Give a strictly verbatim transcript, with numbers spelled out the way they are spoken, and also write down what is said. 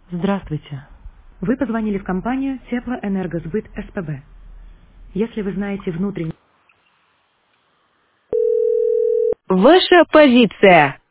Здравствуйте. Вы позвонили в компанию Теплоэнергосбыт СПБ. Если вы знаете внутренний... Ваша позиция.